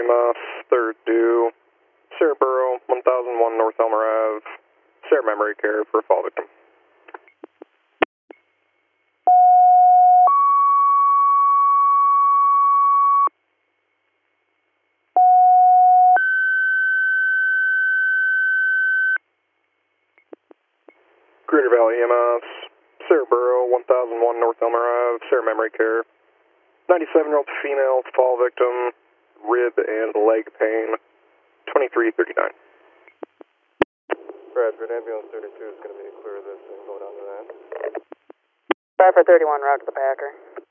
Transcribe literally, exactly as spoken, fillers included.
M S, third due, Sarah Borough, one thousand one North Elmer Ave, Sarah Memory Care for a fall victim. Greater Valley E M S, Sarah Borough, one thousand one North Elmer Ave, Sarah Memory Care, ninety-seven-year-old female, fall victim, rib and leg pain, twenty-three thirty-nine. Bradford, ambulance thirty-two is going to be clear of this and go down to that. Bradford thirty-one, route to the Packer.